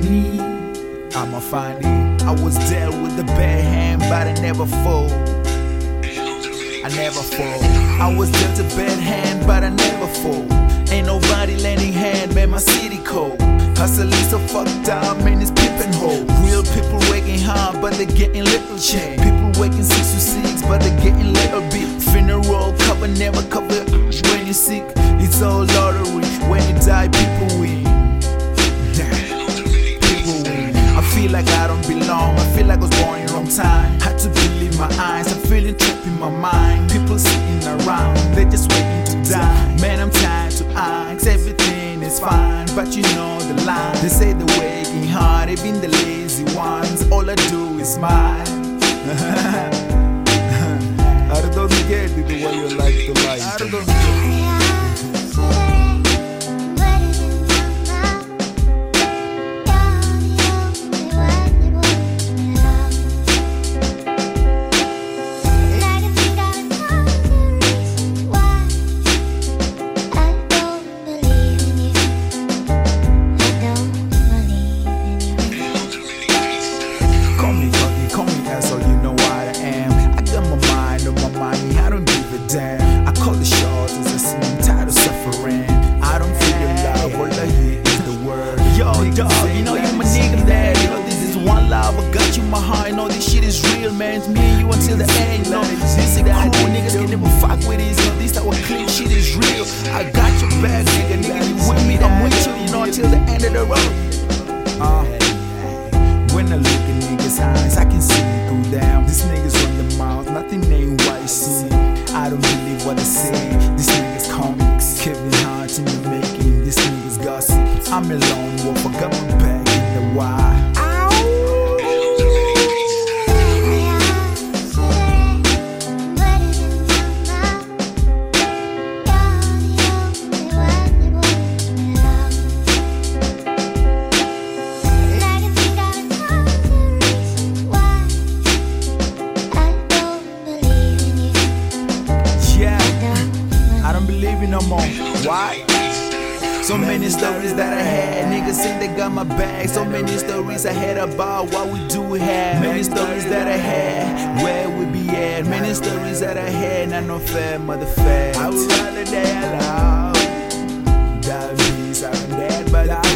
money, I'ma find it. I was dealt with a bad hand, but I never fall. I never fall. I was dealt a bad hand, but I never fall. Ain't nobody lending hand, man, my city cold. Hustle is so fucked up, man, it's peeping hole. Real people working hard, but they getting little change. People working 6 to 6, but they getting little bit. Funeral cover, never cover when you're sick. It's all lottery, when you die, people win. Damn, people win. I feel like I don't belong, I feel like I was born in the wrong time. Had to believe my eyes, I'm feeling trapped in my mind. People sitting around, they just waiting to die. Man, I'm tired to ask, everything is fine, but you know the line. They say they're working hard, even the lazy ones. All I do is smile. I don't get it the way you like to lie. I don't get it. I call the shots as I see I'm tired of suffering. I don't feel the love, all I hear is the word. Yo, dog, you know you my nigga, man. You know this is one love, I got you in my heart. You know this shit is real, man. It's me and you until the end. You know this is cool, niggas can never fuck with this. You know this type of clean shit is real. I got your back, nigga. Nigga, you with me, I'm with you. You know until the end of the road. When I look in niggas' eyes, I can see through them. These niggas run the mouth, nothing ain't what you see. I don't believe what I say. These niggas comics, Kevin Hart in the making. These niggas gossip. I'm a lone wolf, I got my back in the wire. No more. Why? So many stories that I had. Niggas say they got my back. So many stories I had about what we do have. Many stories that I had, where we be at. Many stories that I had, not no fair, mother fair. I would rather die alive. That means I'm dead, but I